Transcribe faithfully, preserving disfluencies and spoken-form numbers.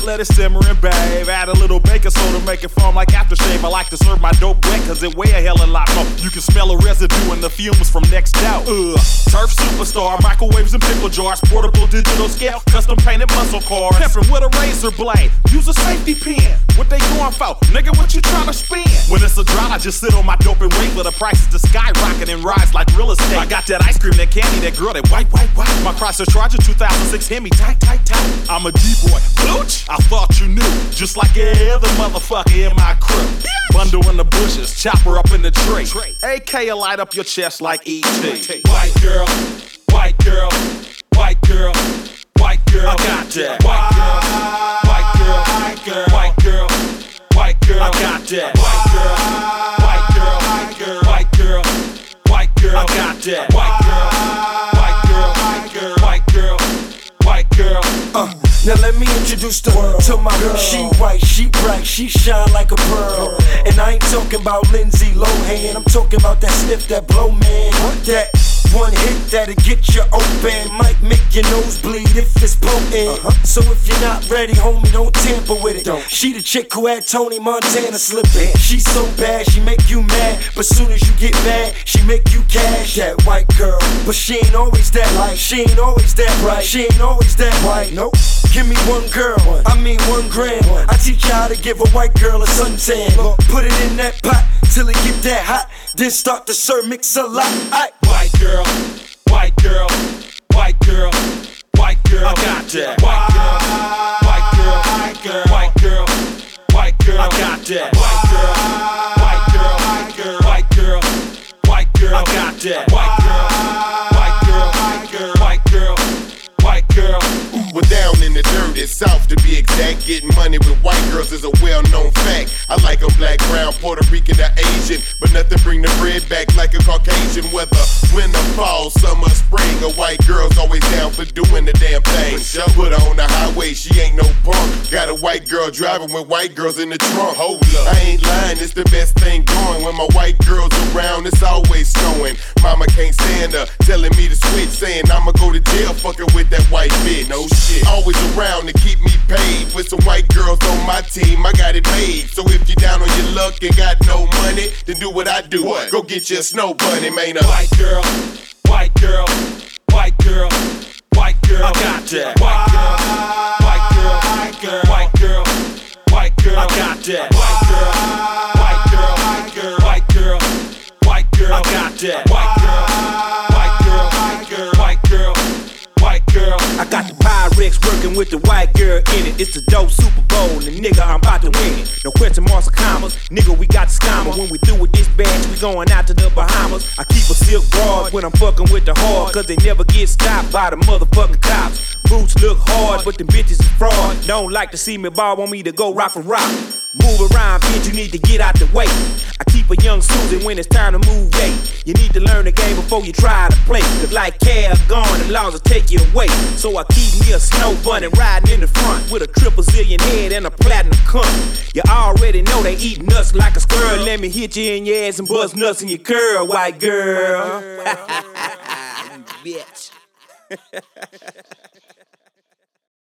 let it simmer and babe. Add a little baking soda, make it foam like aftershave. I like to serve my dope wet, cause it weigh a hell of a lot more. You can smell a residue in the fumes from next out. Ugh. Turf superstar, microwaves and pickle jars, portable digital scale, custom painted muscle cars. Pimpin' with a razor blade, use a safety pin. What they going for? Nigga, what you tryna spend? When it's a drought, I just sit on my dope and wait for the prices to skyrocket and rise like real estate. I got that ice cream, that candy, that girl, that white, white, white. My Chrysler Charger two thousand six Hemi, tight, tight, tight. I'm a D-boy, Blooch, I thought you knew. Just like every other motherfucker in my crew. Bundle in the bushes, chopper up in the tree. A K will light up your chest like E T. White girl, white girl, white girl, white girl. I got that. White girl, white girl, white girl, white girl, white girl. I got that. White girl, white girl, white girl, white girl, white girl. I got that. White girl, white girl, white girl, white girl, white girl. Uh, now let me introduce the world to my girl. She white, she bright, she shine like a pearl. And I ain't talking about Lindsay Lohan, I'm talking about that sniff that blow, man. That one hit that'll get you open, might make your nose bleed if it's potent. Uh-huh. So if you're not ready, homie, don't tamper with it. Don't. She the chick who had Tony Montana slipping. She's so bad, she make you mad, but soon as you get mad, she make you cash. That white girl, but she ain't always that light. She ain't always that bright. She ain't always that white. Nope. Give me one girl, I mean one gram. I teach you how to give a white girl a suntan. Put it in that pot till it get that hot, then start to serve, mix a lot. Aye. White girl, white girl, white girl, white girl. I got that. White girl, white girl, white girl, white girl, white girl. I got that. White girl, white girl, white girl, white girl, white girl. I got that. White girl, white girl, white girl, white girl, white girl. We're down in the dirt, it's south to be exact. Getting money with white girls is a well-known fact. I like them black, brown, Puerto Rican, or Asian, but nothing bring the bread back like a Caucasian. Whether winter, fall, summer, spring, a white girl's always down for doing the damn thing. Put her on the highway, she ain't no punk. Got a white girl driving with white girls in the trunk. Hold up, I ain't lying, it's the best thing going. When my white girl's around, it's always snowing. Mama can't stand her, telling me to switch, saying I'ma go to jail fucking with that white bitch. No shit, always around to keep me paid. With some white girls on my team, I got it made. So if you down on your luck and got no money, then do what I do. What? Go get you a snow bunny, man. White girl, white girl, white girl, white girl. I got that. White girl, white girl, white girl, white girl, white girl. I got that. White girl, white girl, white girl, white girl, white girl. I got that. White girl, white girl, white girl, white girl, white girl. I got the Pyrex working with the white girl in it. It's the dope Super Bowl, and nigga, I'm about to win it. No question marks or commas, nigga, we got the scammer. When we through with this batch, we going out to the Bahamas. I keep a silk broad when I'm fucking with the hard, cause they never get stopped by the motherfucking cops. Boots look hard, but them bitches is fraud. Don't like to see me ball, want me to go rock for rock. Move around, bitch, you need to get out the way. I keep a young Susan when it's time to move late. You need to learn the game before you try to play, cause like cash gone, the laws will take you away. So I keep me a snow bunny riding in the front with a triple zillion head and a platinum cunt. You already know they eat nuts like a squirrel. Let me hit you in your ass and bust nuts in your curl, white girl. Bitch.